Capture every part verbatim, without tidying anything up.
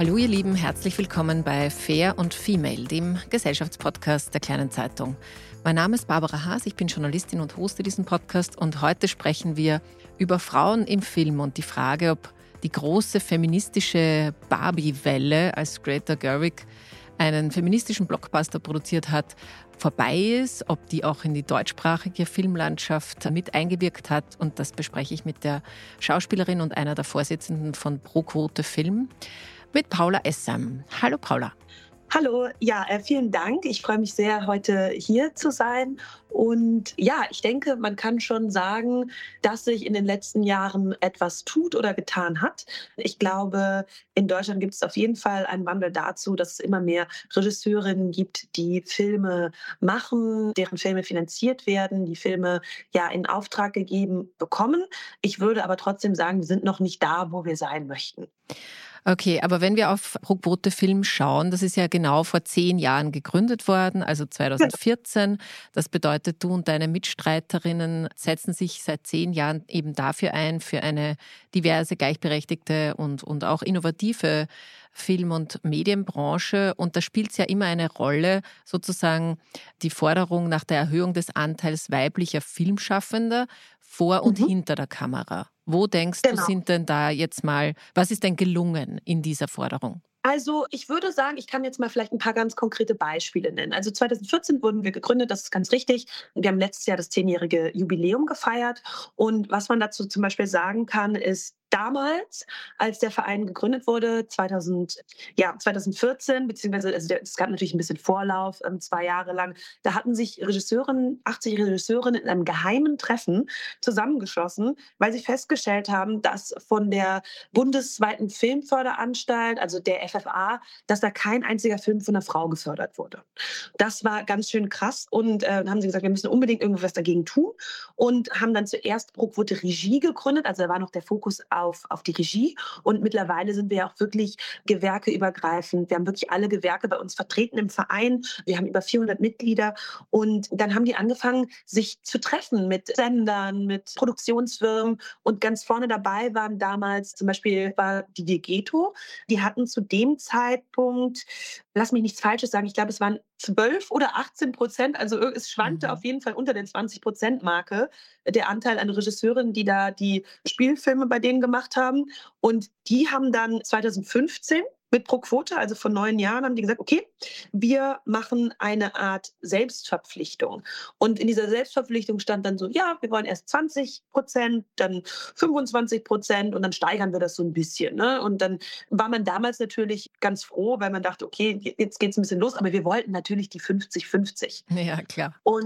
Hallo ihr Lieben, herzlich willkommen bei Fair und Female, dem Gesellschaftspodcast der Kleinen Zeitung. Mein Name ist Barbara Haas, ich bin Journalistin und hoste diesen Podcast und heute sprechen wir über Frauen im Film und die Frage, ob die große feministische Barbie-Welle, als Greta Gerwig einen feministischen Blockbuster produziert hat, vorbei ist, ob die auch in die deutschsprachige Filmlandschaft mit eingewirkt hat. Und das bespreche ich mit der Schauspielerin und einer der Vorsitzenden von Pro Quote Film, mit Paula Essam. Hallo Paula. Hallo, ja, äh, vielen Dank. Ich freue mich sehr, heute hier zu sein. Und ja, ich denke, man kann schon sagen, dass sich in den letzten Jahren etwas tut oder getan hat. Ich glaube, in Deutschland gibt es auf jeden Fall einen Wandel dazu, dass es immer mehr Regisseurinnen gibt, die Filme machen, deren Filme finanziert werden, die Filme ja in Auftrag gegeben bekommen. Ich würde aber trotzdem sagen, wir sind noch nicht da, wo wir sein möchten. Okay, aber wenn wir auf Pro Quote Film schauen, das ist ja genau vor zehn Jahren gegründet worden, also zwanzig vierzehn. Das bedeutet, du und deine Mitstreiterinnen setzen sich seit zehn Jahren eben dafür ein, für eine diverse, gleichberechtigte und, und auch innovative Film- und Medienbranche. Und da spielt es ja immer eine Rolle, sozusagen die Forderung nach der Erhöhung des Anteils weiblicher Filmschaffender vor und mhm. hinter der Kamera. Wo denkst genau. du, sind denn da jetzt mal, was ist denn gelungen in dieser Forderung? Also ich würde sagen, ich kann jetzt mal vielleicht ein paar ganz konkrete Beispiele nennen. Also zwanzig vierzehn wurden wir gegründet, das ist ganz richtig. Wir haben letztes Jahr das zehnjährige Jubiläum gefeiert. Und was man dazu zum Beispiel sagen kann, ist, damals, als der Verein gegründet wurde, zweitausend, ja, zwanzig vierzehn, beziehungsweise also es gab natürlich ein bisschen Vorlauf, ähm, zwei Jahre lang, da hatten sich Regisseurinnen, achtzig Regisseurinnen in einem geheimen Treffen zusammengeschlossen, weil sie festgestellt haben, dass von der bundesweiten Filmförderanstalt, also der F F A, dass da kein einziger Film von einer Frau gefördert wurde. Das war ganz schön krass und äh, dann haben sie gesagt, wir müssen unbedingt irgendwas dagegen tun und haben dann zuerst Pro Quote Regie gegründet, also da war noch der Fokus auf Auf, auf die Regie. Und mittlerweile sind wir ja auch wirklich gewerkeübergreifend. Wir haben wirklich alle Gewerke bei uns vertreten im Verein. Wir haben über vierhundert Mitglieder. Und dann haben die angefangen, sich zu treffen mit Sendern, mit Produktionsfirmen. Und ganz vorne dabei waren damals zum Beispiel war die Digeto. Die hatten zu dem Zeitpunkt, lass mich nichts Falsches sagen, ich glaube, es waren zwölf oder achtzehn Prozent, also es schwankte mhm. auf jeden Fall unter den zwanzig Prozent Marke, der Anteil an Regisseurinnen, die da die Spielfilme bei denen gemacht haben. Und die haben dann zwanzig fünfzehn mit Pro Quote, also vor neun Jahren, haben die gesagt, okay, wir machen eine Art Selbstverpflichtung. Und in dieser Selbstverpflichtung stand dann so, ja, wir wollen erst zwanzig Prozent, dann fünfundzwanzig Prozent und dann steigern wir das so ein bisschen. Ne? Und dann war man damals natürlich ganz froh, weil man dachte, okay, jetzt geht es ein bisschen los, aber wir wollten natürlich die fünfzig fünfzig. Ja, klar. Und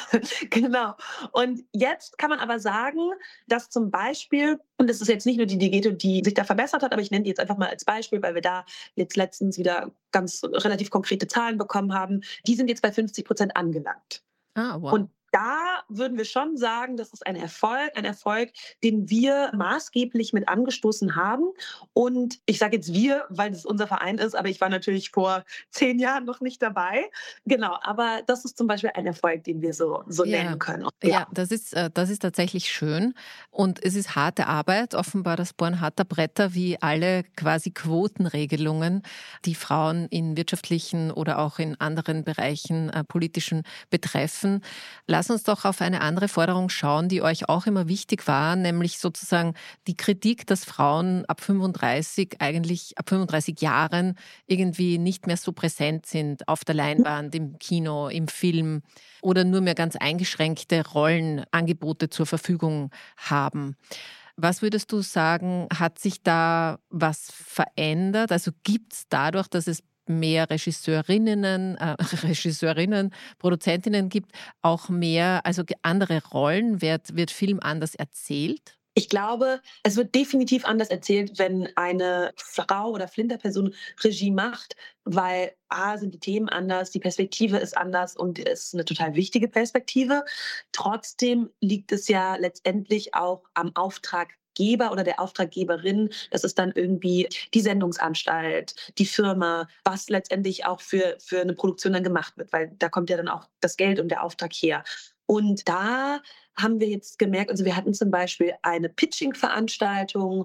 genau. Und jetzt kann man aber sagen, dass zum Beispiel, und das ist jetzt nicht nur die Digeto, die sich da verbessert hat, aber ich nenne die jetzt einfach mal als Beispiel, weil wir da jetzt letztens wieder ganz relativ konkrete Zahlen bekommen haben, die sind jetzt bei fünfzig Prozent angelangt. Ah, wow. Und da würden wir schon sagen, das ist ein Erfolg, ein Erfolg, den wir maßgeblich mit angestoßen haben. Und ich sage jetzt wir, weil es unser Verein ist, aber ich war natürlich vor zehn Jahren noch nicht dabei. Genau, aber das ist zum Beispiel ein Erfolg, den wir so, so ja, nennen können. Ja, ja das, ist, das ist tatsächlich schön. Und es ist harte Arbeit, offenbar das Bohren harter Bretter, wie alle quasi Quotenregelungen, die Frauen in wirtschaftlichen oder auch in anderen Bereichen äh, politischen betreffen. Lass uns doch auf eine andere Forderung schauen, die euch auch immer wichtig war, nämlich sozusagen die Kritik, dass Frauen ab fünfunddreißig, eigentlich ab fünfunddreißig Jahren irgendwie nicht mehr so präsent sind auf der Leinwand, im Kino, im Film oder nur mehr ganz eingeschränkte Rollenangebote zur Verfügung haben. Was würdest du sagen, hat sich da was verändert? Also gibt es dadurch, dass es mehr Regisseurinnen, äh, Regisseurinnen, Produzentinnen gibt, auch mehr, also andere Rollen, wird, wird Film anders erzählt? Ich glaube, es wird definitiv anders erzählt, wenn eine Frau oder Flinterperson Regie macht, weil A, sind die Themen anders, die Perspektive ist anders und es ist eine total wichtige Perspektive. Trotzdem liegt es ja letztendlich auch am Auftrag Geber oder der Auftraggeberin, das ist dann irgendwie die Sendungsanstalt, die Firma, was letztendlich auch für, für eine Produktion dann gemacht wird, weil da kommt ja dann auch das Geld und der Auftrag her. Und da haben wir jetzt gemerkt, also wir hatten zum Beispiel eine Pitching-Veranstaltung,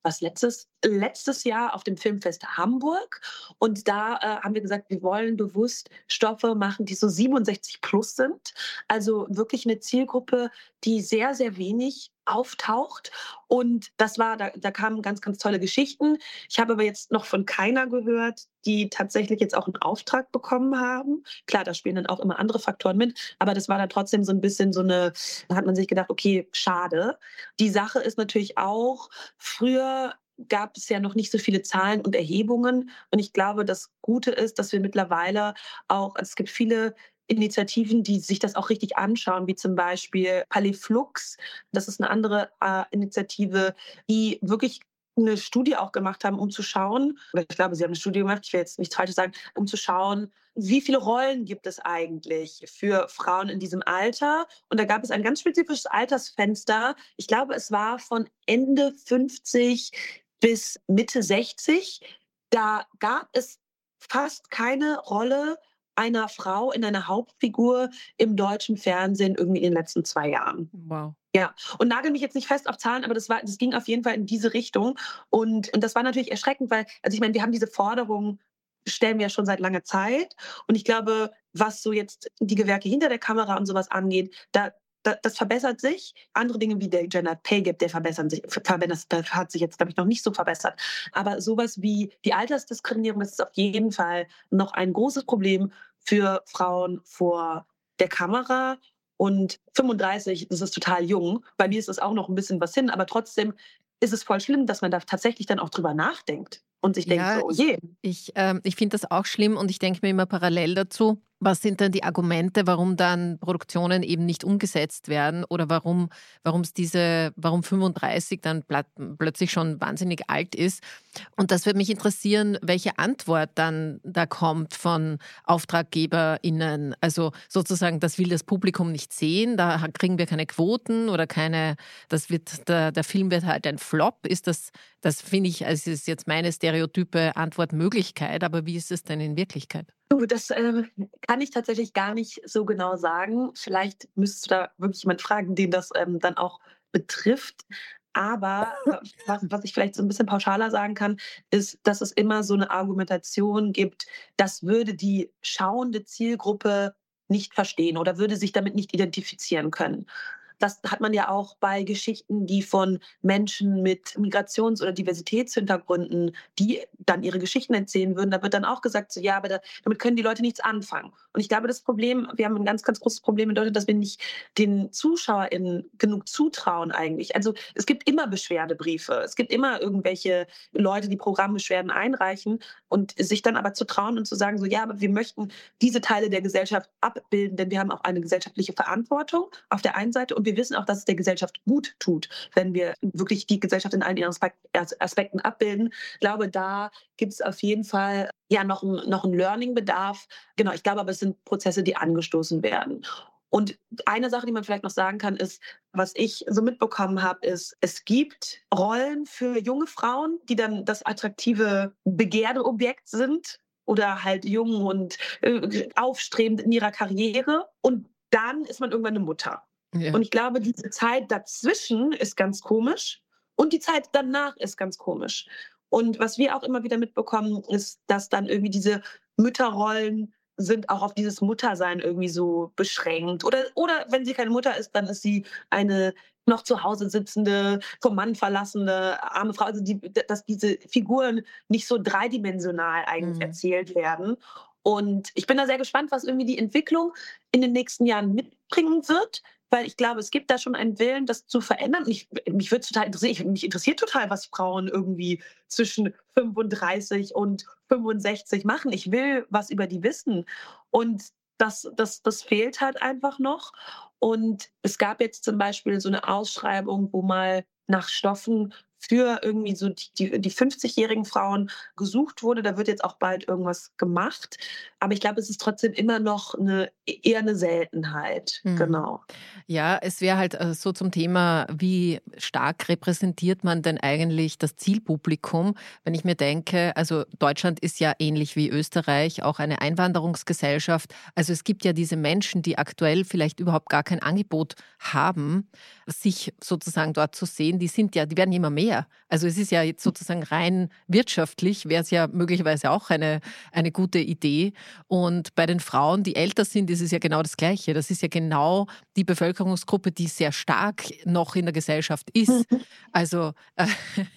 was letztes, letztes Jahr auf dem Filmfest Hamburg. Und da äh, haben wir gesagt, wir wollen bewusst Stoffe machen, die so siebenundsechzig plus sind. Also wirklich eine Zielgruppe, die sehr, sehr wenig auftaucht. Und das war, da, da kamen ganz, ganz tolle Geschichten. Ich habe aber jetzt noch von keiner gehört, die tatsächlich jetzt auch einen Auftrag bekommen haben. Klar, da spielen dann auch immer andere Faktoren mit, aber das war dann trotzdem so ein bisschen so eine, da hat man sich gedacht, okay, schade. Die Sache ist natürlich auch, früher gab es ja noch nicht so viele Zahlen und Erhebungen. Und ich glaube, das Gute ist, dass wir mittlerweile auch, also es gibt viele Initiativen, die sich das auch richtig anschauen, wie zum Beispiel Palais Flux. Das ist eine andere äh, Initiative, die wirklich eine Studie auch gemacht haben, um zu schauen, oder ich glaube, sie haben eine Studie gemacht, ich will jetzt nichts Falsches sagen, um zu schauen, wie viele Rollen gibt es eigentlich für Frauen in diesem Alter? Und da gab es ein ganz spezifisches Altersfenster. Ich glaube, es war von Ende fünfzig bis Mitte sechzig. Da gab es fast keine Rolle einer Frau in einer Hauptfigur im deutschen Fernsehen irgendwie in den letzten zwei Jahren. Wow. Ja, und nagel mich jetzt nicht fest auf Zahlen, aber das war, das ging auf jeden Fall in diese Richtung. Und, und das war natürlich erschreckend, weil, also ich meine, wir haben diese Forderung, stellen wir ja schon seit langer Zeit. Und ich glaube, was so jetzt die Gewerke hinter der Kamera und sowas angeht, da, da das verbessert sich. Andere Dinge wie der Gender Pay Gap, der verbessern sich, verbessert, das hat sich jetzt, glaube ich, noch nicht so verbessert. Aber sowas wie die Altersdiskriminierung, das ist auf jeden Fall noch ein großes Problem für Frauen vor der Kamera. Und fünfunddreißig, das ist total jung. Bei mir ist das auch noch ein bisschen was hin, aber trotzdem ist es voll schlimm, dass man da tatsächlich dann auch drüber nachdenkt und sich denkt Ja, so, oh ich, je. ich, ähm, ich finde das auch schlimm und ich denke mir immer parallel dazu, was sind denn die Argumente, warum dann Produktionen eben nicht umgesetzt werden oder warum warum es diese, warum fünfunddreißig dann plat- plötzlich schon wahnsinnig alt ist. Und das würde mich interessieren, welche Antwort dann da kommt von AuftraggeberInnen. Also sozusagen, das will das Publikum nicht sehen, da ha- kriegen wir keine Quoten oder keine, das wird, der, der Film wird halt ein Flop. Ist das, das finde ich, also es ist jetzt meine stereotype Antwortmöglichkeit, aber wie ist es denn in Wirklichkeit? Du, das ähm, kann ich tatsächlich gar nicht so genau sagen. Vielleicht müsstest du da wirklich jemand fragen, den das ähm, dann auch betrifft. Aber wa- was, was ich vielleicht so ein bisschen pauschaler sagen kann, ist, dass es immer so eine Argumentation gibt, das würde die schauende Zielgruppe nicht verstehen oder würde sich damit nicht identifizieren können. Das hat man ja auch bei Geschichten, die von Menschen mit Migrations- oder Diversitätshintergründen, die dann ihre Geschichten erzählen würden. Da wird dann auch gesagt, so, ja, aber da, damit können die Leute nichts anfangen. Und ich glaube, das Problem, wir haben ein ganz, ganz großes Problem in Deutschland, dass wir nicht den ZuschauerInnen genug zutrauen eigentlich. Also es gibt immer Beschwerdebriefe. Es gibt immer irgendwelche Leute, die Programmbeschwerden einreichen und sich dann aber zu trauen und zu sagen, so, ja, aber wir möchten diese Teile der Gesellschaft abbilden, denn wir haben auch eine gesellschaftliche Verantwortung auf der einen Seite und wir wissen auch, dass es der Gesellschaft gut tut, wenn wir wirklich die Gesellschaft in allen ihren Aspekten abbilden. Ich glaube, da gibt es auf jeden Fall ja noch, ein, noch einen Learning-Bedarf. Genau, ich glaube aber, es sind Prozesse, die angestoßen werden. Und eine Sache, die man vielleicht noch sagen kann, ist, was ich so mitbekommen habe, ist, es gibt Rollen für junge Frauen, die dann das attraktive Begehrdeobjekt sind oder halt jung und äh, aufstrebend in ihrer Karriere. Und dann ist man irgendwann eine Mutter. Ja. Und ich glaube, diese Zeit dazwischen ist ganz komisch und die Zeit danach ist ganz komisch. Und was wir auch immer wieder mitbekommen, ist, dass dann irgendwie diese Mütterrollen sind auch auf dieses Muttersein irgendwie so beschränkt. Oder, oder wenn sie keine Mutter ist, dann ist sie eine noch zu Hause sitzende, vom Mann verlassene, arme Frau. Also die, dass diese Figuren nicht so dreidimensional eigentlich Mhm. erzählt werden. Und ich bin da sehr gespannt, was irgendwie die Entwicklung in den nächsten Jahren mitbringen wird, weil ich glaube, es gibt da schon einen Willen, das zu verändern. Und ich, mich würde total interessieren, mich interessiert total, was Frauen irgendwie zwischen fünfunddreißig und fünfundsechzig machen. Ich will was über die wissen. Und das, das, das fehlt halt einfach noch. Und es gab jetzt zum Beispiel so eine Ausschreibung, wo mal nach Stoffen für irgendwie so die, die fünfzigjährigen Frauen gesucht wurde. Da wird jetzt auch bald irgendwas gemacht. Aber ich glaube, es ist trotzdem immer noch eine, eher eine Seltenheit. Mhm. Genau. Ja, es wäre halt äh, so zum Thema, wie stark repräsentiert man denn eigentlich das Zielpublikum? Wenn ich mir denke, also Deutschland ist ja ähnlich wie Österreich auch eine Einwanderungsgesellschaft. Also es gibt ja diese Menschen, die aktuell vielleicht überhaupt gar kein Angebot haben, sich sozusagen dort zu sehen. Die sind ja, die werden immer mehr. fair. Also es ist ja jetzt sozusagen rein wirtschaftlich, wäre es ja möglicherweise auch eine, eine gute Idee. Und bei den Frauen, die älter sind, ist es ja genau das Gleiche. Das ist ja genau die Bevölkerungsgruppe, die sehr stark noch in der Gesellschaft ist. Also äh,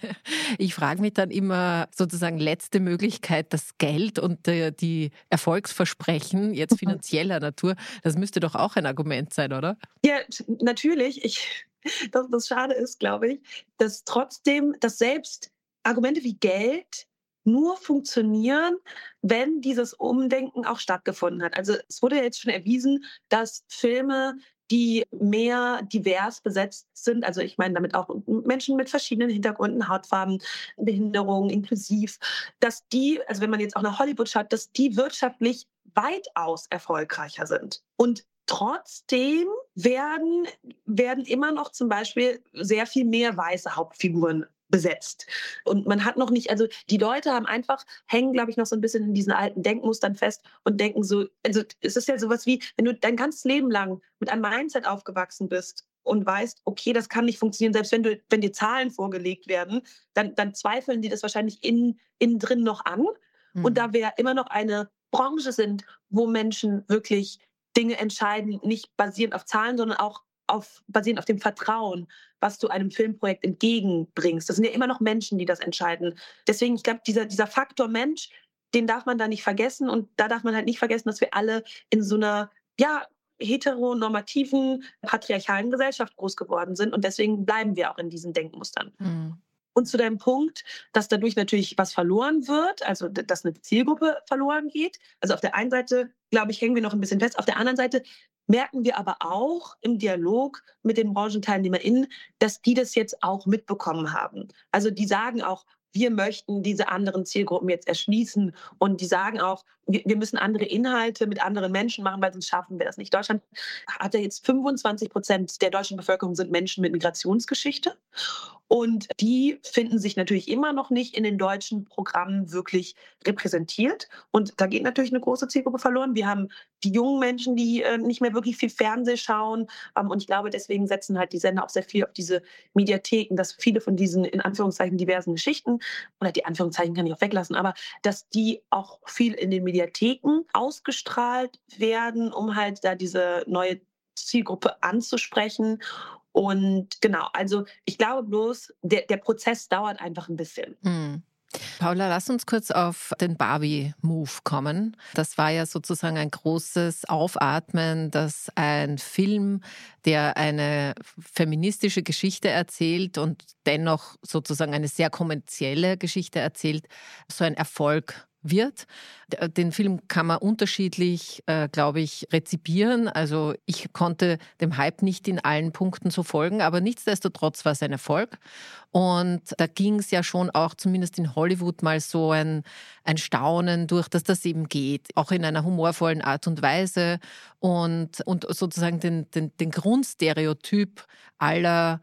ich frage mich dann immer sozusagen letzte Möglichkeit, das Geld und äh, die Erfolgsversprechen jetzt finanzieller Natur, das müsste doch auch ein Argument sein, oder? Ja, t- natürlich. Ich, das, das Schade ist, glaube ich, dass trotzdem, dass selbst Argumente wie Geld nur funktionieren, wenn dieses Umdenken auch stattgefunden hat. Also es wurde ja jetzt schon erwiesen, dass Filme, die mehr divers besetzt sind, also ich meine damit auch Menschen mit verschiedenen Hintergründen, Hautfarben, Behinderungen, inklusiv, dass die, also wenn man jetzt auch nach Hollywood schaut, dass die wirtschaftlich weitaus erfolgreicher sind. Und trotzdem werden, werden immer noch zum Beispiel sehr viel mehr weiße Hauptfiguren besetzt. Und man hat noch nicht, also die Leute haben einfach, hängen, glaube ich, noch so ein bisschen in diesen alten Denkmustern fest und denken so, also es ist ja sowas wie, wenn du dein ganzes Leben lang mit einem Mindset aufgewachsen bist und weißt, okay, das kann nicht funktionieren, selbst wenn du, wenn dir Zahlen vorgelegt werden, dann, dann zweifeln die das wahrscheinlich innen, innen drin noch an. Und Hm. da wir immer noch eine Branche sind, wo Menschen wirklich Dinge entscheiden, nicht basierend auf Zahlen, sondern auch auf, basierend auf dem Vertrauen, was du einem Filmprojekt entgegenbringst. Das sind ja immer noch Menschen, die das entscheiden. Deswegen, ich glaube, dieser, dieser Faktor Mensch, den darf man da nicht vergessen. Und da darf man halt nicht vergessen, dass wir alle in so einer, ja, heteronormativen, patriarchalen Gesellschaft groß geworden sind. Und deswegen bleiben wir auch in diesen Denkmustern. Hm. Und zu deinem Punkt, dass dadurch natürlich was verloren wird, also dass eine Zielgruppe verloren geht. Also auf der einen Seite, glaube ich, hängen wir noch ein bisschen fest. Auf der anderen Seite merken wir aber auch im Dialog mit den BranchenteilnehmerInnen, dass die das jetzt auch mitbekommen haben. Also die sagen auch, wir möchten diese anderen Zielgruppen jetzt erschließen. Und die sagen auch, wir, wir müssen andere Inhalte mit anderen Menschen machen, weil sonst schaffen wir das nicht. Deutschland hat ja jetzt fünfundzwanzig Prozent der deutschen Bevölkerung sind Menschen mit Migrationsgeschichte. Und die finden sich natürlich immer noch nicht in den deutschen Programmen wirklich repräsentiert. Und da geht natürlich eine große Zielgruppe verloren. Wir haben die jungen Menschen, die äh, nicht mehr wirklich viel Fernsehen schauen. Ähm, und ich glaube, deswegen setzen halt die Sender auch sehr viel auf diese Mediatheken, dass viele von diesen in Anführungszeichen diversen Geschichten, oder die Anführungszeichen kann ich auch weglassen, aber dass die auch viel in den Mediatheken ausgestrahlt werden, um halt da diese neue Zielgruppe anzusprechen. Und genau, also ich glaube bloß, der, der Prozess dauert einfach ein bisschen. Hm. Paula, lass uns kurz auf den Barbie-Move kommen. Das war ja sozusagen ein großes Aufatmen, dass ein Film, der eine feministische Geschichte erzählt und dennoch sozusagen eine sehr kommerzielle Geschichte erzählt, so ein Erfolg wird. Den Film kann man unterschiedlich, äh, glaube ich, rezipieren. Also ich konnte dem Hype nicht in allen Punkten so folgen, aber nichtsdestotrotz war es ein Erfolg. Und da ging es ja schon auch zumindest in Hollywood mal so ein, ein Staunen durch, dass das eben geht, auch in einer humorvollen Art und Weise und, und sozusagen den, den, den Grundstereotyp aller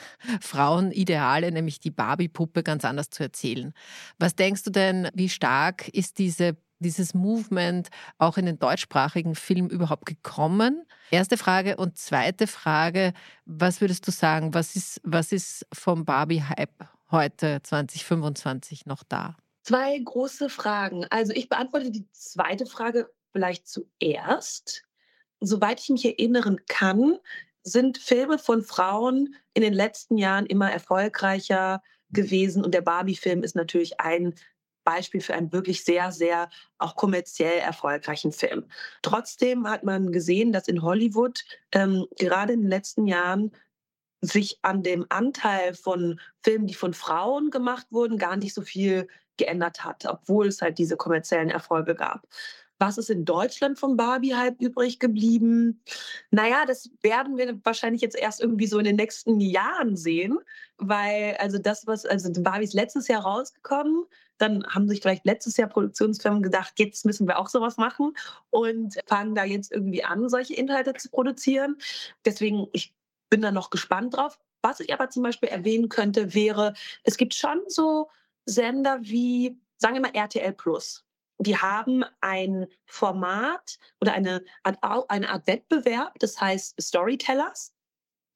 Frauenideale, nämlich die Barbie-Puppe, ganz anders zu erzählen. Was denkst du denn, wie stark ist diese, dieses Movement auch in den deutschsprachigen Film überhaupt gekommen? Erste Frage. Und zweite Frage, was würdest du sagen, was ist, was ist vom Barbie-Hype heute zwanzig fünfundzwanzig noch da? Zwei große Fragen. Also ich beantworte die zweite Frage vielleicht zuerst. Soweit ich mich erinnern kann, sind Filme von Frauen in den letzten Jahren immer erfolgreicher gewesen. Und der Barbie-Film ist natürlich ein Beispiel für einen wirklich sehr, sehr auch kommerziell erfolgreichen Film. Trotzdem hat man gesehen, dass in Hollywood ähm, gerade in den letzten Jahren sich an dem Anteil von Filmen, die von Frauen gemacht wurden, gar nicht so viel geändert hat, obwohl es halt diese kommerziellen Erfolge gab. Was ist in Deutschland vom Barbie-Hype übrig geblieben? Naja, das werden wir wahrscheinlich jetzt erst irgendwie so in den nächsten Jahren sehen, weil also das, was, also Barbie ist letztes Jahr rausgekommen, dann haben sich vielleicht letztes Jahr Produktionsfirmen gedacht, jetzt müssen wir auch sowas machen und fangen da jetzt irgendwie an, solche Inhalte zu produzieren. Deswegen, ich bin da noch gespannt drauf. Was ich aber zum Beispiel erwähnen könnte, wäre, es gibt schon so Sender wie, sagen wir mal, R T L Plus. Die haben ein Format oder eine Art, eine Art Wettbewerb, das heißt Storytellers.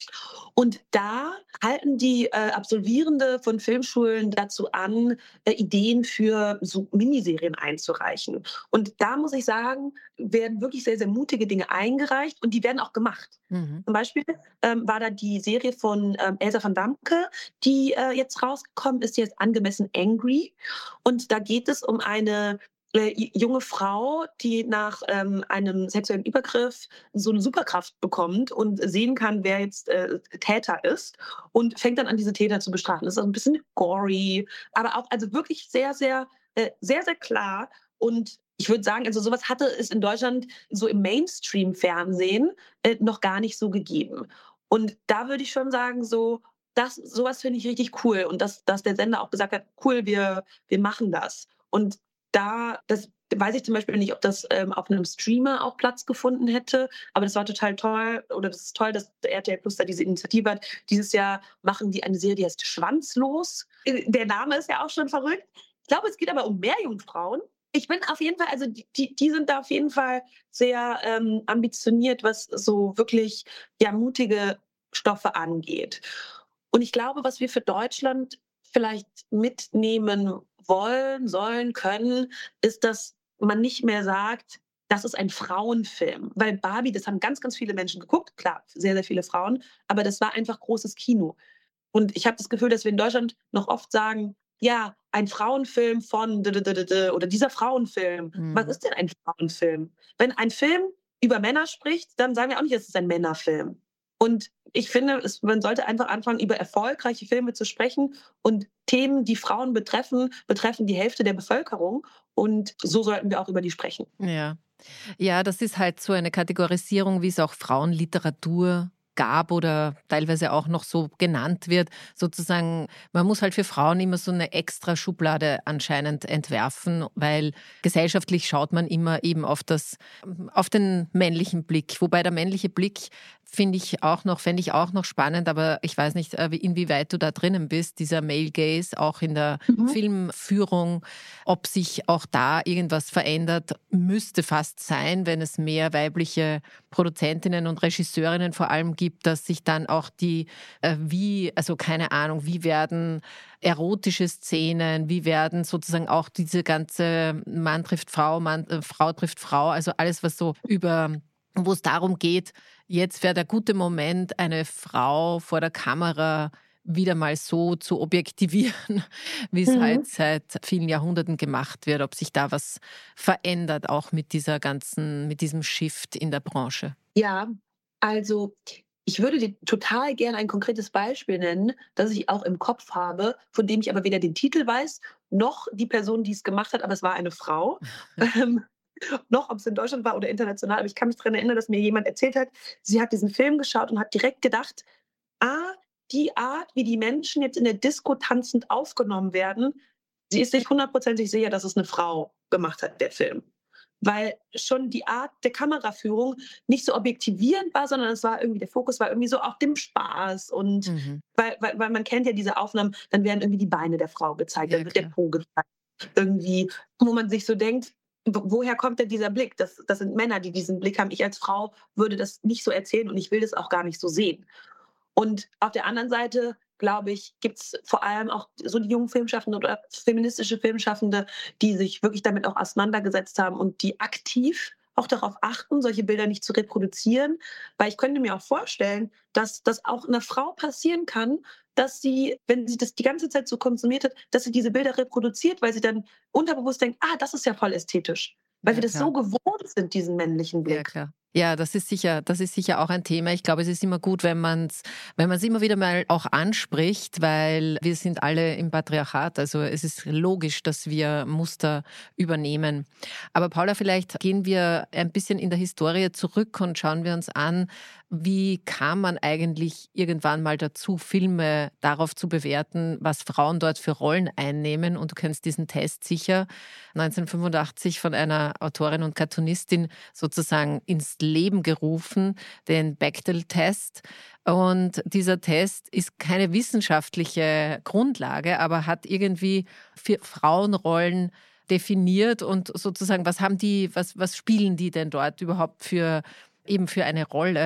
Und da halten die äh, Absolvierende von Filmschulen dazu an, äh, Ideen für so Miniserien einzureichen. Und da muss ich sagen, werden wirklich sehr, sehr mutige Dinge eingereicht und die werden auch gemacht. Mhm. Zum Beispiel ähm, war da die Serie von ähm, Elsa van Damke, die äh, jetzt rausgekommen ist, die heißt Angemessen Angry. Und da geht es um eine äh, junge Frau, die nach ähm, einem sexuellen Übergriff so eine Superkraft bekommt und sehen kann, wer jetzt äh, Täter ist und fängt dann an, diese Täter zu bestrafen. Das ist auch ein bisschen gory, aber auch also wirklich sehr, sehr, äh, sehr, sehr klar. Und ich würde sagen, also sowas hatte es in Deutschland so im Mainstream-Fernsehen äh, noch gar nicht so gegeben. Und da würde ich schon sagen, so, das, sowas finde ich richtig cool. Und dass, dass der Sender auch gesagt hat, cool, wir, wir machen das. Und da, das weiß ich zum Beispiel nicht, ob das ähm, auf einem Streamer auch Platz gefunden hätte, aber das war total toll, oder das ist toll, dass der R T L Plus da diese Initiative hat. Dieses Jahr machen die eine Serie, die heißt Schwanzlos. Äh, Der Name ist ja auch schon verrückt. Ich glaube, es geht aber um Meerjungfrauen. Ich bin auf jeden Fall, also die, die die sind da auf jeden Fall sehr ähm, ambitioniert, was so wirklich ja mutige Stoffe angeht. Und ich glaube, was wir für Deutschland vielleicht mitnehmen wollen, sollen, können, ist, dass man nicht mehr sagt, das ist ein Frauenfilm. Weil Barbie, das haben ganz, ganz viele Menschen geguckt, klar, sehr, sehr viele Frauen, aber das war einfach großes Kino. Und ich habe das Gefühl, dass wir in Deutschland noch oft sagen, ja, ein Frauenfilm von d- d- d- d- d- oder dieser Frauenfilm. Was Mhm. ist denn ein Frauenfilm? Wenn ein Film über Männer spricht, dann sagen wir auch nicht, es ist ein Männerfilm. Und ich finde, es, man sollte einfach anfangen, über erfolgreiche Filme zu sprechen und Themen, die Frauen betreffen, betreffen die Hälfte der Bevölkerung. Und so sollten wir auch über die sprechen. Ja. Ja, das ist halt so eine Kategorisierung, wie es auch Frauenliteratur gab oder teilweise auch noch so genannt wird. Sozusagen, man muss halt für Frauen immer so eine extra Schublade anscheinend entwerfen, weil gesellschaftlich schaut man immer eben auf das, auf den männlichen Blick. Wobei der männliche Blick finde ich auch noch, fände ich auch noch spannend, aber ich weiß nicht, äh, wie- inwieweit du da drinnen bist, dieser Male Gaze, auch in der Mhm. Filmführung, ob sich auch da irgendwas verändert, müsste fast sein, wenn es mehr weibliche Produzentinnen und Regisseurinnen vor allem gibt, dass sich dann auch die, äh, wie, also keine Ahnung, wie werden erotische Szenen, wie werden sozusagen auch diese ganze Mann trifft Frau, Mann, äh, Frau trifft Frau, also alles, was so über, wo es darum geht, jetzt wäre der gute Moment, eine Frau vor der Kamera wieder mal so zu objektivieren, wie es halt Mhm. seit vielen Jahrhunderten gemacht wird, ob sich da was verändert, auch mit dieser ganzen, mit diesem Shift in der Branche. Ja, also ich würde dir total gerne ein konkretes Beispiel nennen, das ich auch im Kopf habe, von dem ich aber weder den Titel weiß, noch die Person, die es gemacht hat, aber es war eine Frau. Ähm, noch, ob es in Deutschland war oder international, aber ich kann mich daran erinnern, dass mir jemand erzählt hat, sie hat diesen Film geschaut und hat direkt gedacht, ah, die Art, wie die Menschen jetzt in der Disco tanzend aufgenommen werden, sie ist sich hundertprozentig sicher, dass es eine Frau gemacht hat, der Film. Weil schon die Art der Kameraführung nicht so objektivierend war, sondern es war irgendwie der Fokus war irgendwie so auf dem Spaß und Mhm. weil weil weil man kennt ja diese Aufnahmen, dann werden irgendwie die Beine der Frau gezeigt, Ja, dann wird der klar. Po gezeigt, irgendwie, wo man sich so denkt: „W woher kommt denn dieser Blick?“ Das das sind Männer, die diesen Blick haben. Ich als Frau würde das nicht so erzählen und ich will das auch gar nicht so sehen. Und auf der anderen Seite, glaube ich, gibt es vor allem auch so die jungen Filmschaffenden oder feministische Filmschaffende, die sich wirklich damit auch auseinandergesetzt haben und die aktiv auch darauf achten, solche Bilder nicht zu reproduzieren. Weil ich könnte mir auch vorstellen, dass das auch einer Frau passieren kann, dass sie, wenn sie das die ganze Zeit so konsumiert hat, dass sie diese Bilder reproduziert, weil sie dann unterbewusst denkt, ah, das ist ja voll ästhetisch. Weil wir Ja, das so klar. gewohnt sind, diesen männlichen Ja, Blick. klar. Ja, das ist sicher, das ist sicher auch ein Thema. Ich glaube, es ist immer gut, wenn man es, wenn man es immer wieder mal auch anspricht, weil wir sind alle im Patriarchat. Also es ist logisch, dass wir Muster übernehmen. Aber Paula, vielleicht gehen wir ein bisschen in der Historie zurück und schauen wir uns an, wie kam man eigentlich irgendwann mal dazu, Filme darauf zu bewerten, was Frauen dort für Rollen einnehmen. Und du kennst diesen Test sicher, neunzehnhundertfünfundachtzig von einer Autorin und Cartoonistin sozusagen ins Leben gerufen, den Bechdel-Test. Und dieser Test ist keine wissenschaftliche Grundlage, aber hat irgendwie vier Frauenrollen definiert und sozusagen, was haben die, was, was spielen die denn dort überhaupt für, eben für eine Rolle?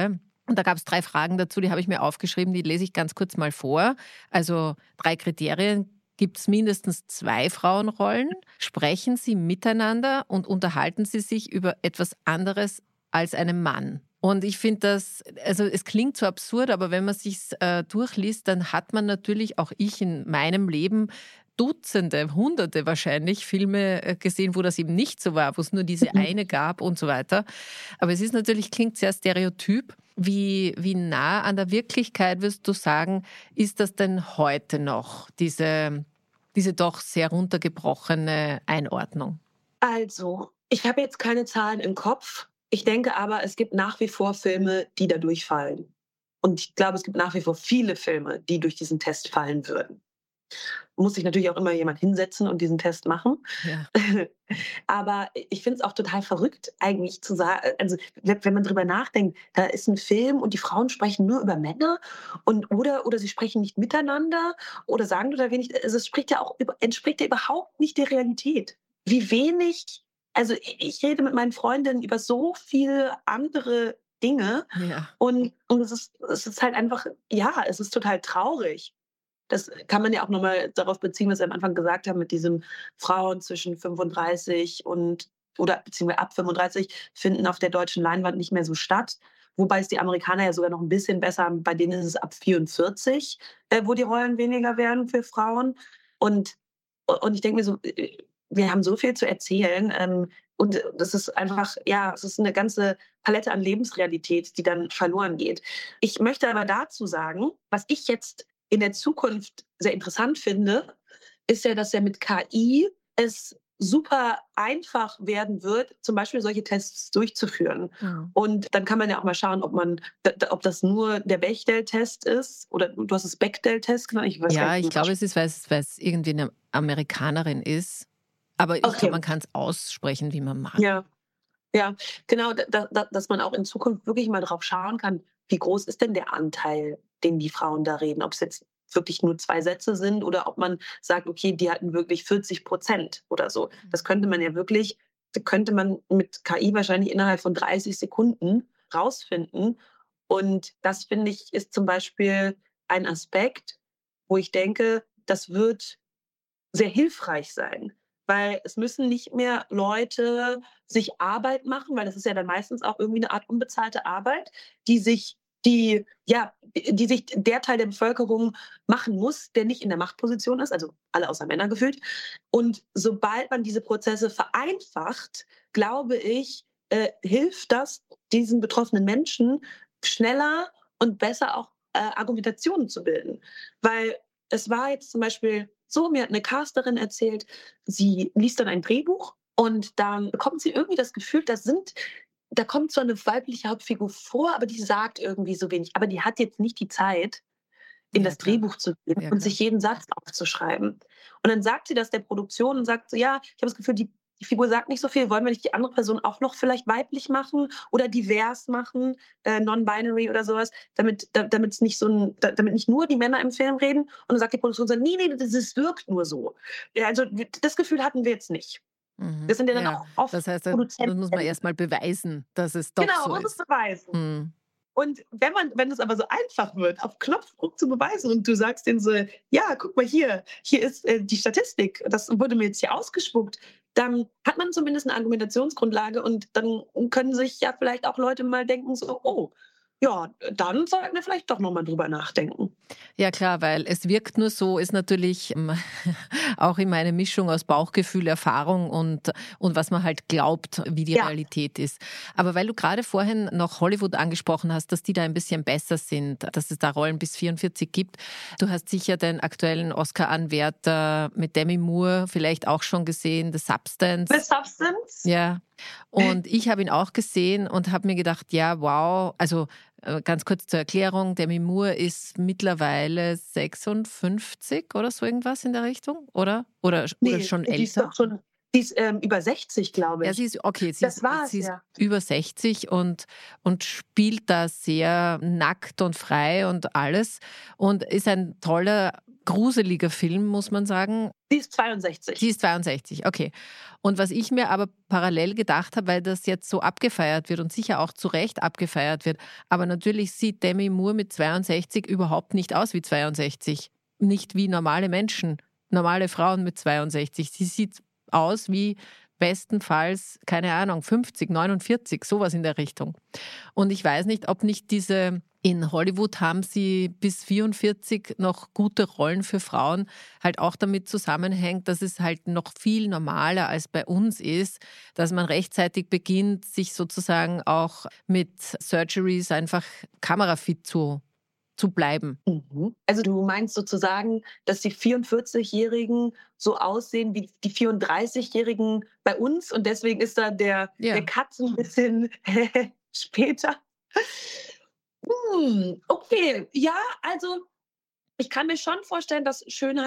Und da gab es drei Fragen dazu, die habe ich mir aufgeschrieben, die lese ich ganz kurz mal vor. Also drei Kriterien. Gibt es mindestens zwei Frauenrollen? Sprechen sie miteinander und unterhalten sie sich über etwas anderes als einen Mann? Und ich finde das, also es klingt so absurd, aber wenn man es sich äh, durchliest, dann hat man natürlich, auch ich in meinem Leben, Dutzende, Hunderte wahrscheinlich Filme äh, gesehen, wo das eben nicht so war, wo es nur diese eine gab und so weiter. Aber es ist natürlich, klingt sehr stereotyp. Wie, wie nah an der Wirklichkeit, würdest du sagen, ist das denn heute noch, diese, diese doch sehr runtergebrochene Einordnung? Also, ich habe jetzt keine Zahlen im Kopf. Ich denke aber, es gibt nach wie vor Filme, die da durchfallen. Und ich glaube, es gibt nach wie vor viele Filme, die durch diesen Test fallen würden. Muss sich natürlich auch immer jemand hinsetzen und diesen Test machen. Ja. Aber ich finde es auch total verrückt, eigentlich zu sagen, also wenn man drüber nachdenkt, da ist ein Film und die Frauen sprechen nur über Männer und oder, oder sie sprechen nicht miteinander oder sagen oder wenig, also es spricht ja auch, entspricht ja überhaupt nicht der Realität. Wie wenig, also ich rede mit meinen Freundinnen über so viele andere Dinge Ja. und, und es, ist, es ist halt einfach, ja, es ist total traurig. Das kann man ja auch nochmal darauf beziehen, was wir am Anfang gesagt haben, mit diesem Frauen zwischen fünfunddreißig und oder beziehungsweise ab fünfunddreißig finden auf der deutschen Leinwand nicht mehr so statt. Wobei es die Amerikaner ja sogar noch ein bisschen besser haben. Bei denen ist es ab vierundvierzig, äh, wo die Rollen weniger werden für Frauen. Und, und ich denke mir so, äh, wir haben so viel zu erzählen. Ähm, und das ist einfach, ja, es ist eine ganze Palette an Lebensrealität, die dann verloren geht. Ich möchte aber dazu sagen, was ich jetzt in der Zukunft sehr interessant finde, ist ja, dass ja mit K I es super einfach werden wird, zum Beispiel solche Tests durchzuführen. Mhm. Und dann kann man ja auch mal schauen, ob man, ob das nur der Bechdel-Test ist oder du hast es Bechdel-Test genannt. Ich weiß Ja, gar nicht, ich glaube, es ist, weil es, weil es irgendwie eine Amerikanerin ist. Aber ich okay. glaube, man kann es aussprechen, wie man mag. Ja, ja, genau, da, da, dass man auch in Zukunft wirklich mal drauf schauen kann, wie groß ist denn der Anteil, den die Frauen da reden, ob es jetzt wirklich nur zwei Sätze sind oder ob man sagt, okay, die hatten wirklich vierzig Prozent oder so. Das könnte man ja wirklich, könnte man mit K I wahrscheinlich innerhalb von dreißig Sekunden rausfinden. Und das, finde ich, ist zum Beispiel ein Aspekt, wo ich denke, das wird sehr hilfreich sein. Weil es müssen nicht mehr Leute sich Arbeit machen, weil das ist ja dann meistens auch irgendwie eine Art unbezahlte Arbeit, die sich die ja, die sich der Teil der Bevölkerung machen muss, der nicht in der Machtposition ist, also alle außer Männer gefühlt. Und sobald man diese Prozesse vereinfacht, glaube ich, äh, hilft das diesen betroffenen Menschen schneller und besser auch äh, Argumentationen zu bilden. Weil es war jetzt zum Beispiel so, mir hat eine Casterin erzählt, sie liest dann ein Drehbuch und dann bekommt sie irgendwie das Gefühl, da sind da kommt zwar eine weibliche Hauptfigur vor, aber die sagt irgendwie so wenig. Aber die hat jetzt nicht die Zeit, in Ja, das klar. Drehbuch zu gehen Ja, und klar. sich jeden Satz aufzuschreiben. Und dann sagt sie das der Produktion und sagt so: „Ja, ich habe das Gefühl, die die Figur sagt nicht so viel. Wollen wir nicht die andere Person auch noch vielleicht weiblich machen oder divers machen, äh, non-binary oder sowas, damit da damit's nicht so 'n da damit nicht nur die Männer im Film reden?“ Und dann sagt die Produktion so: „Ne, ne, das es wirkt nur so.“ Ja, also, d das Gefühl hatten wir jetzt nicht. Mhm. Das sind ja dann Ja, auch oft das heißt, da das muss man Produzenten. erst mal beweisen, dass es doch Genau, so man muss es ist. beweisen. Mhm. Und wenn man wenn es aber so einfach wird, auf Knopfdruck zu beweisen und du sagst denen so: „Ja, guck mal hier, hier ist, äh, die Statistik, das wurde mir jetzt hier ausgespuckt“, dann hat man zumindest 'ne Argumentationsgrundlage und dann können sich ja vielleicht auch Leute mal denken so: „Oh, ja, dann sollten wir vielleicht doch noch mal drüber nachdenken.“ Ja klar, weil es wirkt nur so, ist natürlich ähm, auch immer eine Mischung aus Bauchgefühl, Erfahrung und, und was man halt glaubt, wie die Ja. Realität ist. Aber weil du gerade vorhin noch Hollywood angesprochen hast, dass die da ein bisschen besser sind, dass es da Rollen bis vierundvierzig gibt. Du hast sicher den aktuellen Oscar-Anwärter mit Demi Moore vielleicht auch schon gesehen, The Substance. The Substance? Ja, und ich habe ihn auch gesehen und habe mir gedacht, ja, wow, also äh, ganz kurz zur Erklärung, Demi Moore ist mittlerweile sechsundfünfzig oder so irgendwas in der Richtung, oder? Oder, oder Ne, schon die ist älter? doch schon die ist, ähm, über sechzig, glaube Ja, ich. sie ist, okay, sie Das ist, war's sie ist ja. über sechzig und, und spielt da sehr nackt und frei und alles und ist ein toller gruseliger Film, muss man sagen. Sie ist zweiundsechzig. Sie ist zweiundsechzig, okay. Und was ich mir aber parallel gedacht habe, weil das jetzt so abgefeiert wird und sicher auch zu Recht abgefeiert wird, aber natürlich sieht Demi Moore mit zweiundsechzig überhaupt nicht aus wie zweiundsechzig. Nicht wie normale Menschen, normale Frauen mit zweiundsechzig. Sie sieht aus wie bestenfalls, keine Ahnung, fünfzig, neunundvierzig, sowas in der Richtung. Und ich weiß nicht, ob nicht diese, in Hollywood haben sie bis vierundvierzig noch gute Rollen für Frauen, halt auch damit zusammenhängt, dass es halt noch viel normaler als bei uns ist, dass man rechtzeitig beginnt, sich sozusagen auch mit Surgeries einfach kamerafit zu zu bleiben. Mhm. Also du meinst sozusagen, dass die vierundvierzig-Jährigen so aussehen wie die vierunddreißig-Jährigen bei uns und deswegen ist da der, Ja. der Cut so ein bisschen später. Hm, okay, ja, also ich kann mir schon vorstellen, dass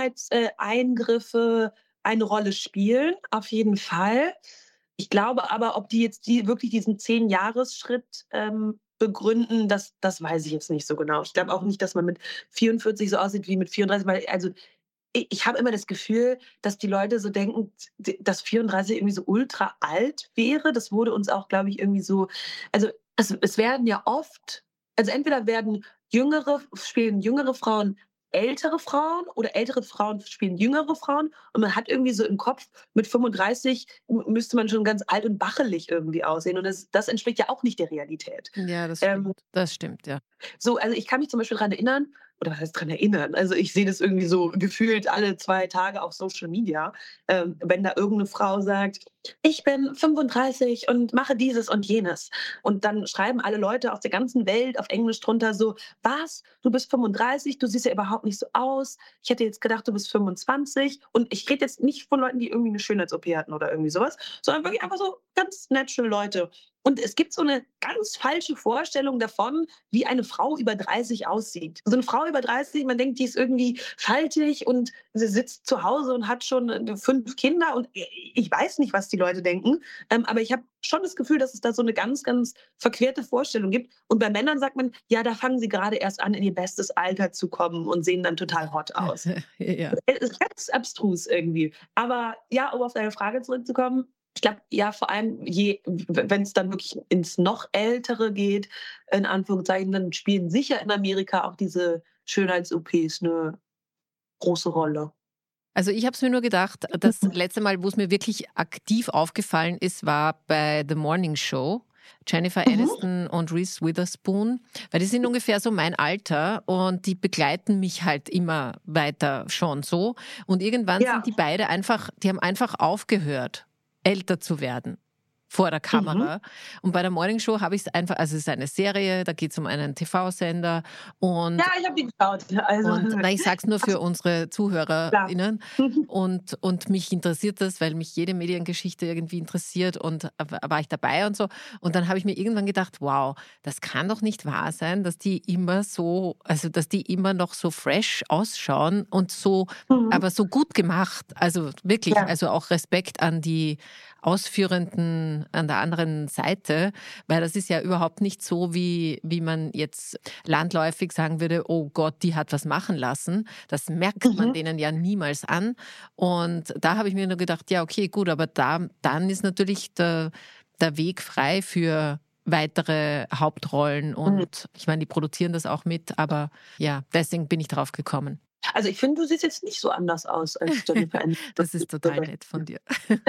Schönheitseingriffe eine Rolle spielen, auf jeden Fall. Ich glaube aber, ob die jetzt die wirklich diesen zehn-Jahres-Schritt ähm, begründen, das, das weiß ich jetzt nicht so genau. Ich glaube auch nicht, dass man mit vierundvierzig so aussieht wie mit vierunddreißig, weil also ich, ich habe immer das Gefühl, dass die Leute so denken, d- dass vierunddreißig irgendwie so ultra alt wäre. Das wurde uns auch, glaube ich, irgendwie so, also es, es werden ja oft, also entweder werden jüngere, spielen jüngere Frauen ältere Frauen oder ältere Frauen spielen jüngere Frauen und man hat irgendwie so im Kopf, mit fünfunddreißig m- müsste man schon ganz alt und bachelig irgendwie aussehen und das, das entspricht ja auch nicht der Realität. Ja, das Ähm, stimmt. Das stimmt, ja. so, also ich kann mich zum Beispiel daran erinnern, oder was heißt daran erinnern? Also ich sehe das irgendwie so gefühlt alle zwei Tage auf Social Media, ähm, wenn da irgendeine Frau sagt, ich bin fünfunddreißig und mache dieses und jenes. Und dann schreiben alle Leute aus der ganzen Welt auf Englisch drunter so, was, du bist fünfunddreißig, du siehst ja überhaupt nicht so aus. Ich hätte jetzt gedacht, du bist fünfundzwanzig. Und ich rede jetzt nicht von Leuten, die irgendwie eine Schönheits-O P hatten oder irgendwie sowas, sondern wirklich einfach so ganz natural Leute. Und es gibt so eine ganz falsche Vorstellung davon, wie eine Frau über dreißig aussieht. So eine Frau über dreißig, man denkt, die ist irgendwie faltig und sie sitzt zu Hause und hat schon äh, fünf Kinder und ich weiß nicht, was die Leute denken, ähm, aber ich habe schon das Gefühl, dass es da so eine ganz, ganz verquerte Vorstellung gibt. Und bei Männern sagt man, ja, da fangen sie gerade erst an, in ihr bestes Alter zu kommen und sehen dann total hot aus. Ja. Es ist ganz abstrus irgendwie. Aber ja, um auf deine Frage zurückzukommen, ich glaube, ja, vor allem, je, wenn es dann wirklich ins noch Ältere geht, in Anführungszeichen, dann spielen sicher in Amerika auch diese Schönheits-O Ps eine große Rolle. Also ich habe es mir nur gedacht, das letzte Mal, wo es mir wirklich aktiv aufgefallen ist, war bei The Morning Show. Jennifer Mhm. Aniston und Reese Witherspoon, weil die sind ungefähr so mein Alter und die begleiten mich halt immer weiter schon so. Und irgendwann Ja. sind die beide einfach, die haben einfach aufgehört, älter zu werden vor der Kamera. Mhm. Und bei der Morning Show habe ich es einfach, also es ist eine Serie, da geht es um einen T V-Sender und Ja, ich habe die geschaut. Also, und na, ich sage es nur für unsere ZuhörerInnen. klar. Und, und mich interessiert das, weil mich jede Mediengeschichte irgendwie interessiert und war ich dabei und so. Und dann habe ich mir irgendwann gedacht, wow, das kann doch nicht wahr sein, dass die immer so, also dass die immer noch so fresh ausschauen und so, Mhm. aber so gut gemacht. Also wirklich, Ja. also auch Respekt an die Ausführenden an der anderen Seite, weil das ist ja überhaupt nicht so, wie, wie man jetzt landläufig sagen würde, oh Gott, die hat was machen lassen. Das merkt man Mhm. denen ja niemals an. Und da habe ich mir nur gedacht, ja okay, gut, aber da, dann ist natürlich der, der Weg frei für weitere Hauptrollen und Mhm. ich meine, die produzieren das auch mit, aber ja, deswegen bin ich drauf gekommen. Also ich finde, du siehst jetzt nicht so anders aus als Jennifer Aniston. Das ist total nett von dir.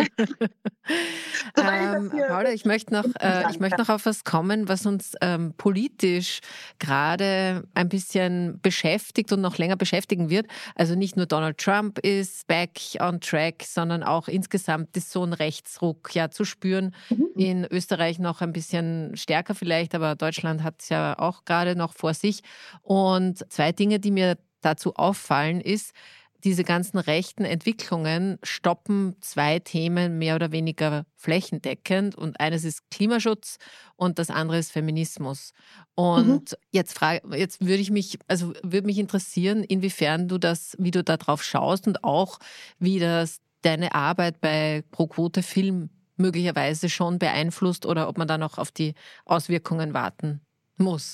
Soweit ich das ähm, hier Paula, ich möchte noch, äh, ich möchte noch auf was kommen, was uns ähm, politisch gerade ein bisschen beschäftigt und noch länger beschäftigen wird. Also nicht nur Donald Trump ist back on track, sondern auch insgesamt ist so ein Rechtsruck ja zu spüren. Mhm. In Österreich noch ein bisschen stärker vielleicht, aber Deutschland hat es ja auch gerade noch vor sich. Und zwei Dinge, die mir dazu auffallen, ist, diese ganzen rechten Entwicklungen stoppen zwei Themen mehr oder weniger flächendeckend. Und eines ist Klimaschutz und das andere ist Feminismus. Und Mhm. jetzt frage, jetzt würde ich mich, also würde mich interessieren, inwiefern du das, wie du da drauf schaust und auch, wie das deine Arbeit bei Pro Quote Film möglicherweise schon beeinflusst oder ob man da noch auf die Auswirkungen warten muss.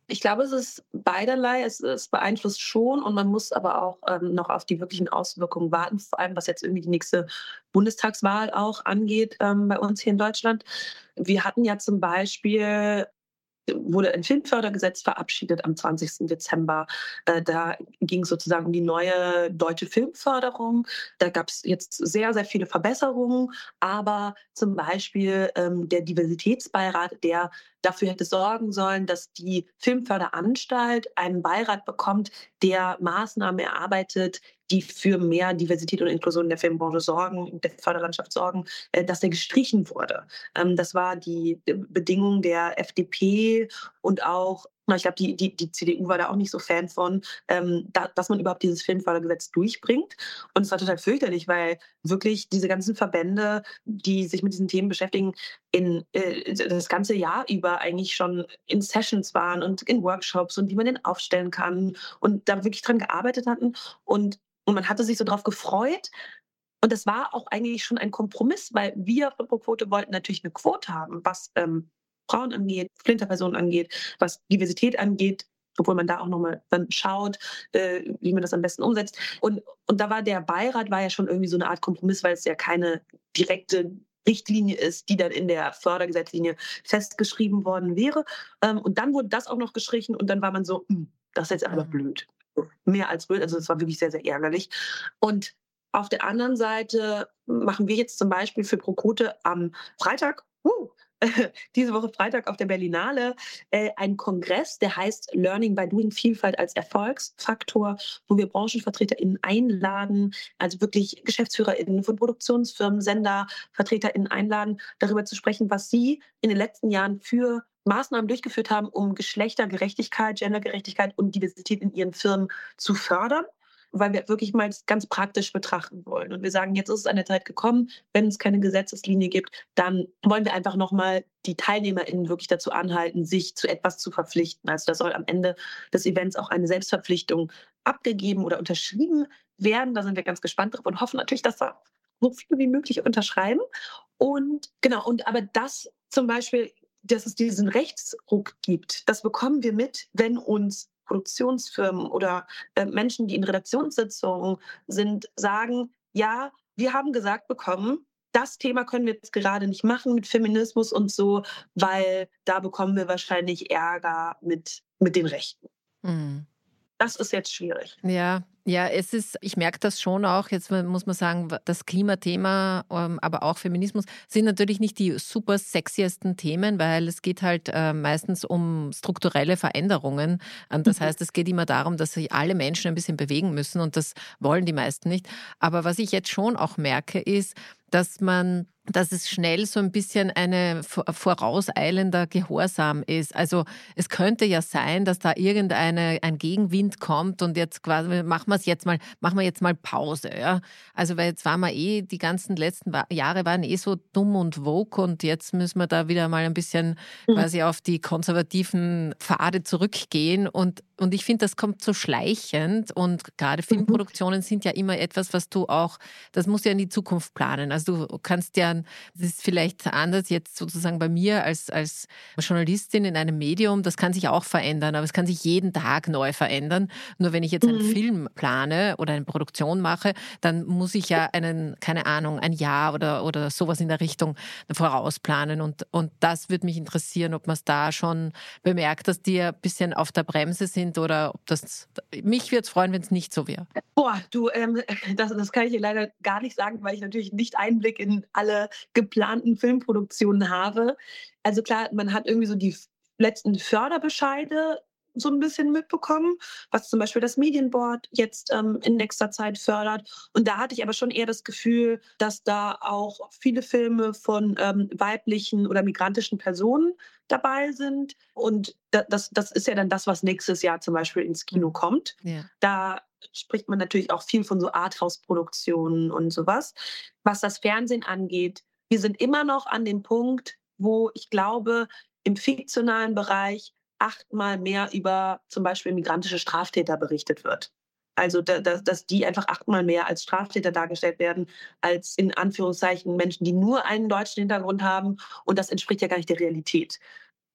Ich glaube, es ist beiderlei. Es, es beeinflusst schon und man muss aber auch ähm, noch auf die wirklichen Auswirkungen warten, vor allem was jetzt irgendwie die nächste Bundestagswahl auch angeht ähm, bei uns hier in Deutschland. Wir hatten ja zum Beispiel wurde ein Filmfördergesetz verabschiedet am zwanzigsten Dezember. Äh, da ging es sozusagen um die neue deutsche Filmförderung. Da gab es jetzt sehr, sehr viele Verbesserungen, aber zum Beispiel ähm, der Diversitätsbeirat, der dafür hätte sorgen sollen, dass die Filmförderanstalt einen Beirat bekommt, der Maßnahmen erarbeitet, die für mehr Diversität und Inklusion in der Filmbranche sorgen, in der Förderlandschaft sorgen, äh, dass der gestrichen wurde. Ähm, das war die Bedingung der F D P und auch, na, ich glaube, die, die, die C D U war da auch nicht so Fan von, ähm, da, dass man überhaupt dieses Filmfördergesetz durchbringt. Und es war total fürchterlich, weil wirklich diese ganzen Verbände, die sich mit diesen Themen beschäftigen, in äh, das ganze Jahr über eigentlich schon in Sessions waren und in Workshops und wie man den aufstellen kann und da wirklich dran gearbeitet hatten. Und, und man hatte sich so drauf gefreut. Und das war auch eigentlich schon ein Kompromiss, weil wir von ProQuote wollten natürlich eine Quote haben, was ähm, Frauen angeht, Flinterpersonen angeht, was Diversität angeht, obwohl man da auch nochmal dann schaut, äh, wie man das am besten umsetzt. Und, und da war der Beirat war ja schon irgendwie so eine Art Kompromiss, weil es ja keine direkte Richtlinie ist, die dann in der Fördergesetzlinie festgeschrieben worden wäre. Ähm, und dann wurde das auch noch gestrichen und dann war man so, hm, das ist jetzt aber Mhm. blöd. Mehr als blöd, also es war wirklich sehr, sehr ärgerlich. Und auf der anderen Seite machen wir jetzt zum Beispiel für ProQuote am Freitag, uh, diese Woche Freitag auf der Berlinale, äh, einen Kongress, der heißt Learning by Doing, Vielfalt als Erfolgsfaktor, wo wir BranchenvertreterInnen einladen, also wirklich GeschäftsführerInnen von Produktionsfirmen, SendervertreterInnen einladen, darüber zu sprechen, was sie in den letzten Jahren für Maßnahmen durchgeführt haben, um Geschlechtergerechtigkeit, Gendergerechtigkeit und Diversität in ihren Firmen zu fördern, weil wir wirklich mal das ganz praktisch betrachten wollen. Und wir sagen, jetzt ist es an der Zeit gekommen, wenn es keine Gesetzeslinie gibt, dann wollen wir einfach nochmal die TeilnehmerInnen wirklich dazu anhalten, sich zu etwas zu verpflichten. Also da soll am Ende des Events auch eine Selbstverpflichtung abgegeben oder unterschrieben werden. Da sind wir ganz gespannt drauf und hoffen natürlich, dass da so viele wie möglich unterschreiben. Und genau, und aber das zum Beispiel, dass es diesen Rechtsruck gibt, das bekommen wir mit, wenn uns Produktionsfirmen oder äh, Menschen, die in Redaktionssitzungen sind, sagen, ja, wir haben gesagt bekommen, das Thema können wir jetzt gerade nicht machen mit Feminismus und so, weil da bekommen wir wahrscheinlich Ärger mit, mit den Rechten. Mhm. Das ist jetzt schwierig. Ja, ja, es ist, ich merke das schon auch, jetzt muss man sagen, das Klimathema, ähm, aber auch Feminismus sind natürlich nicht die super sexiesten Themen, weil es geht halt äh, meistens um strukturelle Veränderungen. Und das heißt, es geht immer darum, dass sich alle Menschen ein bisschen bewegen müssen und das wollen die meisten nicht. Aber was ich jetzt schon auch merke, ist, dass man, dass es schnell so ein bisschen eine vorauseilender Gehorsam ist. Also es könnte ja sein, dass da irgendeine ein Gegenwind kommt und jetzt quasi machen wir es jetzt mal, machen wir jetzt mal Pause. Ja? Also weil jetzt waren wir eh, die ganzen letzten Jahre waren eh so dumm und woke und jetzt müssen wir da wieder mal ein bisschen quasi auf die konservativen Pfade zurückgehen und und ich finde, das kommt so schleichend und gerade Filmproduktionen sind ja immer etwas, was du auch, das musst du ja in die Zukunft planen. Also du kannst ja, das ist vielleicht anders jetzt sozusagen bei mir als, als Journalistin in einem Medium, das kann sich auch verändern, aber es kann sich jeden Tag neu verändern. Nur wenn ich jetzt einen Mhm. Film plane oder eine Produktion mache, dann muss ich ja einen, keine Ahnung, ein Jahr oder, oder sowas in der Richtung vorausplanen und, und das würde mich interessieren, ob man es da schon bemerkt, dass die ein bisschen auf der Bremse sind oder ob das, mich würde es freuen, wenn es nicht so wäre. Boah, du, ähm, das, das kann ich dir leider gar nicht sagen, weil ich natürlich nicht Einblick in alle geplanten Filmproduktionen habe. Also klar, man hat irgendwie so die letzten Förderbescheide so ein bisschen mitbekommen, was zum Beispiel das Medienboard jetzt ähm, in nächster Zeit fördert. Und da hatte ich aber schon eher das Gefühl, dass da auch viele Filme von ähm, weiblichen oder migrantischen Personen dabei sind. Und da, das, das ist ja dann das, was nächstes Jahr zum Beispiel ins Kino kommt. Ja. Da spricht man natürlich auch viel von so Arthouse-Produktionen und sowas. Was das Fernsehen angeht, wir sind immer noch an dem Punkt, wo ich glaube, im fiktionalen Bereich achtmal mehr über zum Beispiel migrantische Straftäter berichtet wird. Also, da, da, dass die einfach achtmal mehr als Straftäter dargestellt werden, als in Anführungszeichen Menschen, die nur einen deutschen Hintergrund haben. Und das entspricht ja gar nicht der Realität.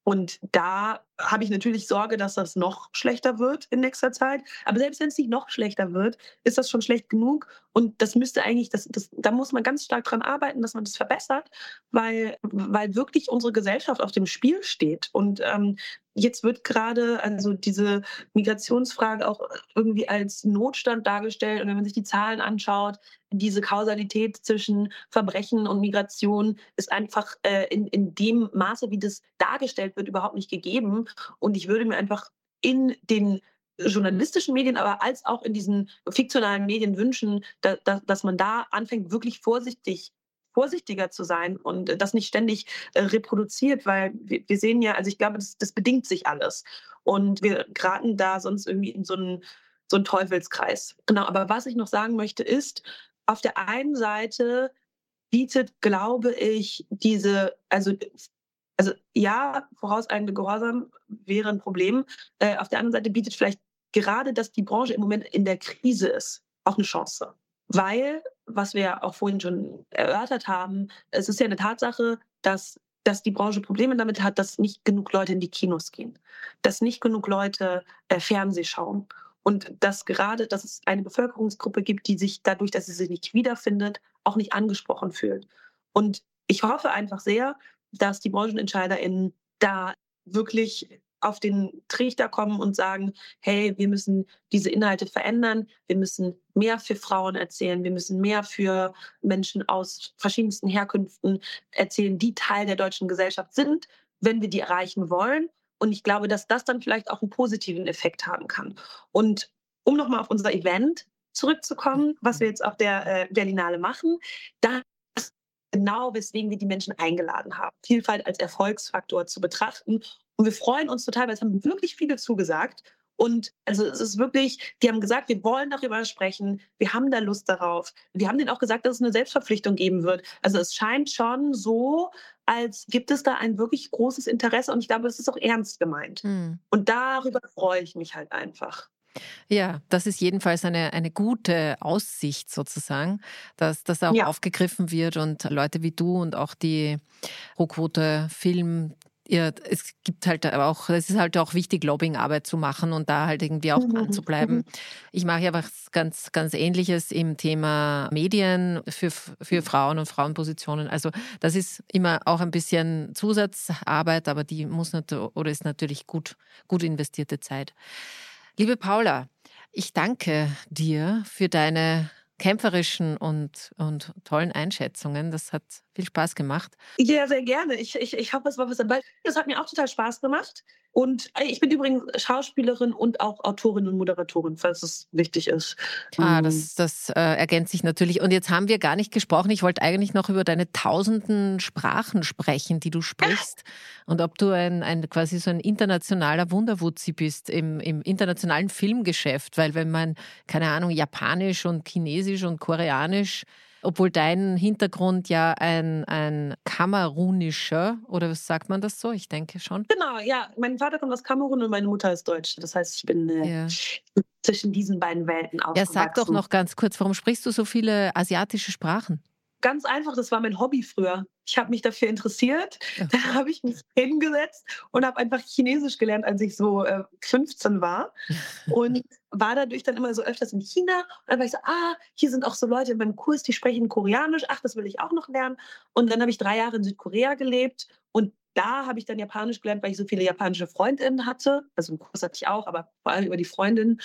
Und da habe ich natürlich Sorge, dass das noch schlechter wird in nächster Zeit. Aber selbst wenn es nicht noch schlechter wird, ist das schon schlecht genug. Und das müsste eigentlich, das, das, da muss man ganz stark dran arbeiten, dass man das verbessert, weil, weil wirklich unsere Gesellschaft auf dem Spiel steht. Und ähm, jetzt wird gerade also diese Migrationsfrage auch irgendwie als Notstand dargestellt. Und wenn man sich die Zahlen anschaut, diese Kausalität zwischen Verbrechen und Migration ist einfach äh, in, in dem Maße, wie das dargestellt wird, überhaupt nicht gegeben. Und ich würde mir einfach in den journalistischen Medien, aber als auch in diesen fiktionalen Medien wünschen, da, da, dass man da anfängt, wirklich vorsichtig vorsichtiger zu sein und das nicht ständig äh, reproduziert, weil wir, wir sehen ja, also ich glaube, das, das bedingt sich alles. Und wir geraten da sonst irgendwie in so einen, so einen Teufelskreis. Genau, aber was ich noch sagen möchte ist, auf der einen Seite bietet, glaube ich, diese, also, also ja, vorauseilende Gehorsam wäre ein Problem. Äh, auf der anderen Seite bietet vielleicht gerade, dass die Branche im Moment in der Krise ist, auch eine Chance. Weil, was wir ja auch vorhin schon erörtert haben, es ist ja eine Tatsache, dass, dass die Branche Probleme damit hat, dass nicht genug Leute in die Kinos gehen, dass nicht genug Leute äh, Fernseh schauen. Und dass gerade, dass es eine Bevölkerungsgruppe gibt, die sich dadurch, dass sie sich nicht wiederfindet, auch nicht angesprochen fühlt. Und ich hoffe einfach sehr, dass die BranchenentscheiderInnen da wirklich auf den Trichter kommen und sagen, hey, wir müssen diese Inhalte verändern, wir müssen mehr für Frauen erzählen, wir müssen mehr für Menschen aus verschiedensten Herkünften erzählen, die Teil der deutschen Gesellschaft sind, wenn wir die erreichen wollen. Und ich glaube, dass das dann vielleicht auch einen positiven Effekt haben kann. Und um nochmal auf unser Event zurückzukommen, was wir jetzt auf der äh, Berlinale machen, da ist genau, weswegen wir die Menschen eingeladen haben, Vielfalt als Erfolgsfaktor zu betrachten. Und wir freuen uns total, weil es haben wirklich viele zugesagt. Und also es ist wirklich, die haben gesagt, wir wollen darüber sprechen, wir haben da Lust darauf. Wir haben denen auch gesagt, dass es eine Selbstverpflichtung geben wird. Also es scheint schon so, als gibt es da ein wirklich großes Interesse und ich glaube, es ist auch ernst gemeint. Hm. Und darüber freue ich mich halt einfach. Ja, das ist jedenfalls eine, eine gute Aussicht sozusagen, dass das auch ja. aufgegriffen wird und Leute wie du und auch die Pro-Quote Film, ja, es gibt halt auch, es ist halt auch wichtig, Lobbyingarbeit zu machen und da halt irgendwie auch dran zu bleiben. Ich mache ja was ganz, ganz Ähnliches im Thema Medien für, für Frauen und Frauenpositionen. Also das ist immer auch ein bisschen Zusatzarbeit, aber die muss natürlich, oder ist natürlich gut, gut investierte Zeit. Liebe Paula, ich danke dir für deine kämpferischen und, und tollen Einschätzungen. Das hat viel Spaß gemacht. Ja, sehr gerne. Ich, ich, ich hoffe, es war was dabei. Das hat mir auch total Spaß gemacht. Und ich bin übrigens Schauspielerin und auch Autorin und Moderatorin, falls es wichtig ist. Ah, das, das äh, ergänzt sich natürlich. Und jetzt haben wir gar nicht gesprochen. Ich wollte eigentlich noch über deine tausenden Sprachen sprechen, die du sprichst. Und ob du ein, ein quasi so ein internationaler Wunderwuzzi bist im, im internationalen Filmgeschäft. Weil wenn man, keine Ahnung, Japanisch und Chinesisch und Koreanisch, obwohl dein Hintergrund ja ein, ein kamerunischer, oder was sagt man das so? Ich denke schon. Genau, ja. Mein Vater kommt aus Kamerun und meine Mutter ist Deutsche. Das heißt, ich bin äh, ja. zwischen diesen beiden Welten aufgewachsen. Ja, sag doch noch ganz kurz, warum sprichst du so viele asiatische Sprachen? Ganz einfach, das war mein Hobby früher. Ich habe mich dafür interessiert. Ja. Dann habe ich mich hingesetzt und habe einfach Chinesisch gelernt, als ich so äh, fünfzehn war. Und war dadurch dann immer so öfters in China. Und dann war ich so, ah, hier sind auch so Leute in meinem Kurs, die sprechen Koreanisch. Ach, das will ich auch noch lernen. Und dann habe ich drei Jahre in Südkorea gelebt. Und da habe ich dann Japanisch gelernt, weil ich so viele japanische Freundinnen hatte. Also einen Kurs hatte ich auch, aber vor allem über die Freundinnen.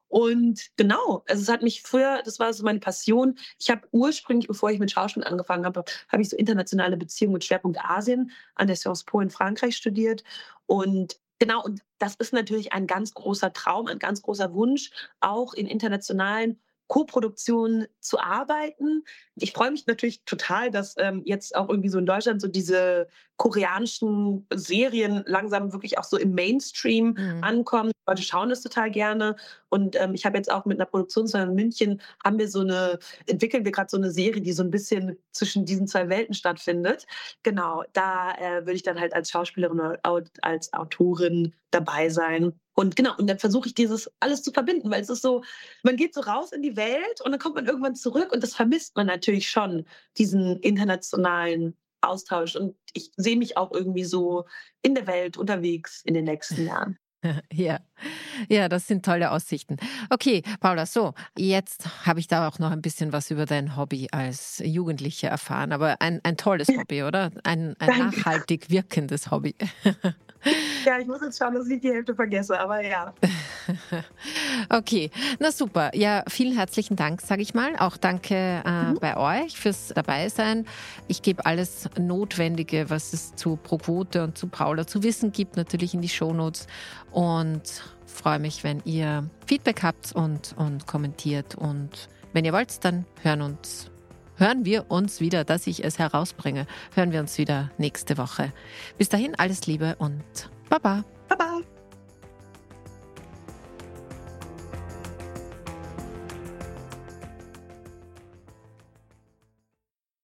Und genau, also es hat mich früher, das war so meine Passion. Ich habe ursprünglich, bevor ich mit Schauspiel angefangen habe, habe ich so internationale Beziehungen mit Schwerpunkt Asien an der Sciences Po in Frankreich studiert. Und genau, und das ist natürlich ein ganz großer Traum, ein ganz großer Wunsch, auch in internationalen Co-Produktionen zu arbeiten. Ich freue mich natürlich total, dass ähm, jetzt auch irgendwie so in Deutschland so diese koreanischen Serien langsam wirklich auch so im Mainstream mhm. ankommen. Die Leute schauen das total gerne. Und ähm, ich habe jetzt auch mit einer Produktionsfirma in München, haben wir so eine, entwickeln wir gerade so eine Serie, die so ein bisschen zwischen diesen zwei Welten stattfindet. Genau, da äh, würde ich dann halt als Schauspielerin oder als Autorin dabei sein. Und genau, und dann versuche ich dieses alles zu verbinden, weil es ist so, man geht so raus in die Welt und dann kommt man irgendwann zurück und das vermisst man natürlich schon, diesen internationalen Austausch und ich sehe mich auch irgendwie so in der Welt unterwegs in den nächsten Jahren. Ja, ja, das sind tolle Aussichten. Okay, Paula, so, jetzt habe ich da auch noch ein bisschen was über dein Hobby als Jugendliche erfahren, aber ein, ein tolles Hobby, oder? Ein, ein Danke. nachhaltig wirkendes Hobby. Ja, ich muss jetzt schauen, dass ich nicht die Hälfte vergesse, aber ja. Okay, na super. Ja, vielen herzlichen Dank, sage ich mal. Auch danke äh, Mhm. bei euch fürs Dabeisein. Ich gebe alles Notwendige, was es zu ProQuote und zu Paula zu wissen gibt, natürlich in die Shownotes und freue mich, wenn ihr Feedback habt und, und kommentiert. Und wenn ihr wollt, dann hören uns. Hören wir uns wieder, dass ich es herausbringe. Hören wir uns wieder nächste Woche. Bis dahin alles Liebe und Baba.